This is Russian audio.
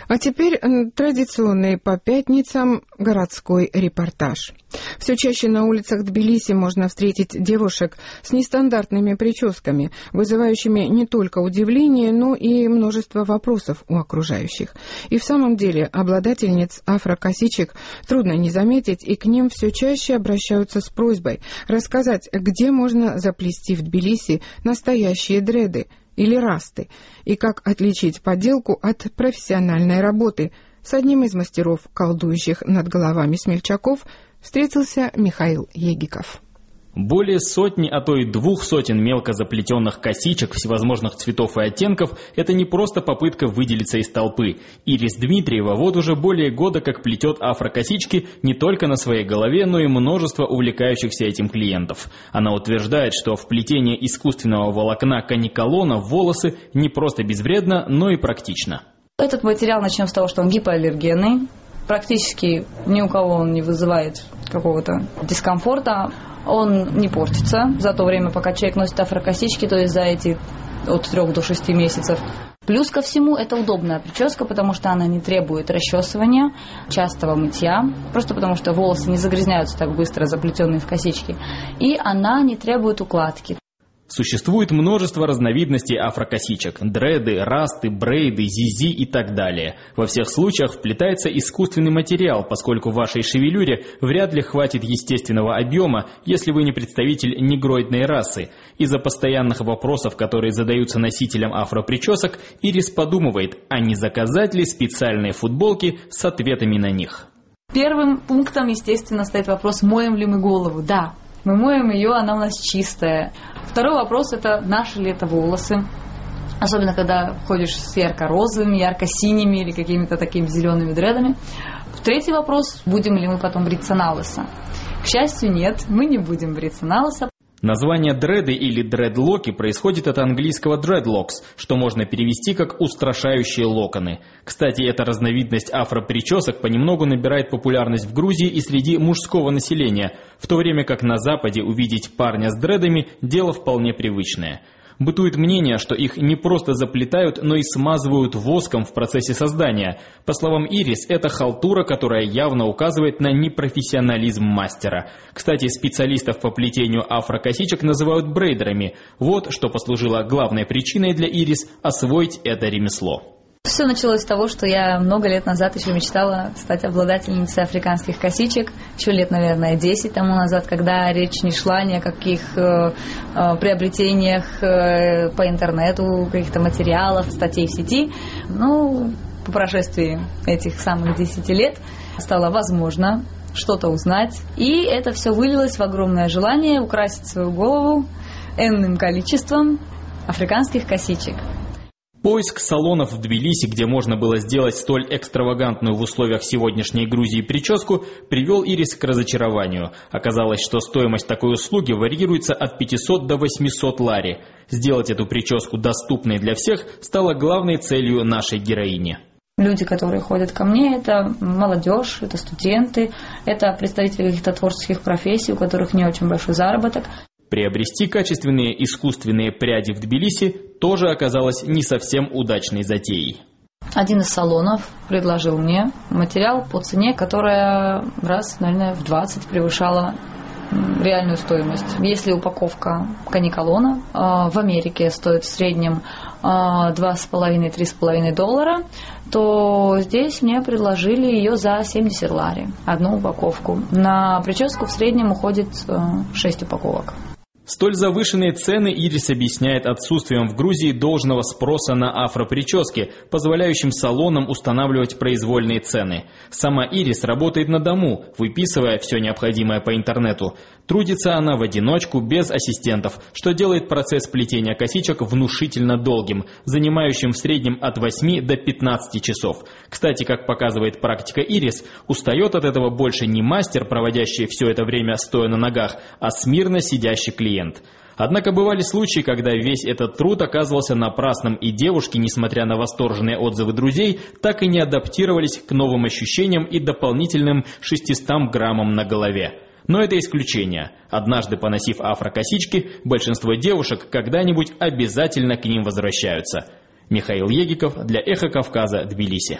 А теперь традиционный по пятницам городской репортаж. Все чаще на улицах Тбилиси можно встретить девушек с нестандартными прическами, вызывающими не только удивление, но и множество вопросов у окружающих. И в самом деле обладательниц афрокосичек трудно не заметить, и к ним все чаще обращаются с просьбой рассказать, где можно заплести в Тбилиси настоящие дреды или расты, и как отличить подделку от профессиональной работы. С одним из мастеров, колдующих над головами смельчаков, встретился Михаил Егиков. Более сотни, а то и 200 мелко заплетенных косичек всевозможных цветов и оттенков – это не просто попытка выделиться из толпы. Ирис Дмитриева вот уже более года как плетет афрокосички не только на своей голове, но и множество увлекающихся этим клиентов. Она утверждает, что вплетение искусственного волокна каниколона в волосы не просто безвредно, но и практично. Этот материал, начнем с того, что он гипоаллергенный. Практически ни у кого он не вызывает какого-то дискомфорта. Он не портится за то время, пока человек носит афрокосички, то есть за эти от 3 до 6 месяцев. Плюс ко всему, это удобная прическа, потому что она не требует расчесывания, частого мытья, просто потому что волосы не загрязняются так быстро, заплетенные в косички. И она не требует укладки. Существует множество разновидностей афрокосичек – дреды, расты, брейды, зизи и так далее. Во всех случаях вплетается искусственный материал, поскольку в вашей шевелюре вряд ли хватит естественного объема, если вы не представитель негроидной расы. Из-за постоянных вопросов, которые задаются носителям афропричесок, Ирис подумывает, а не заказать ли специальные футболки с ответами на них. Первым пунктом, естественно, стоит вопрос, моем ли мы голову. Да, мы моем ее, она у нас чистая. Второй вопрос – это наши ли это волосы. Особенно, когда ходишь с ярко-розовыми, ярко-синими или какими-то такими зелеными дредами. Третий вопрос – будем ли мы потом бриться на лысо. К счастью, нет, мы не будем бриться на лысо. Название дреды или дредлоки происходит от английского dreadlocks, что можно перевести как «устрашающие локоны». Кстати, эта разновидность афропричесок понемногу набирает популярность в Грузии и среди мужского населения, в то время как на Западе увидеть парня с дредами – дело вполне привычное. Бытует мнение, что их не просто заплетают, но и смазывают воском в процессе создания. По словам Ирис, это халтура, которая явно указывает на непрофессионализм мастера. Кстати, специалистов по плетению афрокосичек называют брейдерами. Вот что послужило главной причиной для Ирис освоить это ремесло. Все началось с того, что я много лет назад еще мечтала стать обладательницей африканских косичек. Еще лет, наверное, 10 тому назад, когда речь не шла ни о каких приобретениях по интернету, каких-то материалов, статей в сети. Ну, по прошествии этих самых 10 лет стало возможно что-то узнать. И это все вылилось в огромное желание украсить свою голову энным количеством африканских косичек. Поиск салонов в Тбилиси, где можно было сделать столь экстравагантную в условиях сегодняшней Грузии прическу, привел Ирис к разочарованию. Оказалось, что стоимость такой услуги варьируется от 500 до 800 лари. Сделать эту прическу доступной для всех стало главной целью нашей героини. Люди, которые ходят ко мне, это молодежь, это студенты, это представители каких-то творческих профессий, у которых не очень большой заработок. Приобрести качественные искусственные пряди в Тбилиси тоже оказалось не совсем удачной затеей. Один из салонов предложил мне материал по цене, которая наверное, в 20 превышала реальную стоимость. Если упаковка каниколона в Америке стоит в среднем $2,5–3,5, то здесь мне предложили ее за 70 лари, одну упаковку. На прическу в среднем уходит 6 упаковок. Столь завышенные цены Ирис объясняет отсутствием в Грузии должного спроса на афропрически, позволяющим салонам устанавливать произвольные цены. Сама Ирис работает на дому, выписывая все необходимое по интернету. Трудится она в одиночку, без ассистентов, что делает процесс плетения косичек внушительно долгим, занимающим в среднем от 8 до 15 часов. Кстати, как показывает практика Ирис, устает от этого больше не мастер, проводящий все это время стоя на ногах, а смирно сидящий клиент. Однако бывали случаи, когда весь этот труд оказывался напрасным, и девушки, несмотря на восторженные отзывы друзей, так и не адаптировались к новым ощущениям и дополнительным 600 граммам на голове. Но это исключение. Однажды поносив афрокосички, большинство девушек когда-нибудь обязательно к ним возвращаются. Михаил Егиков для Эхо Кавказа, Тбилиси.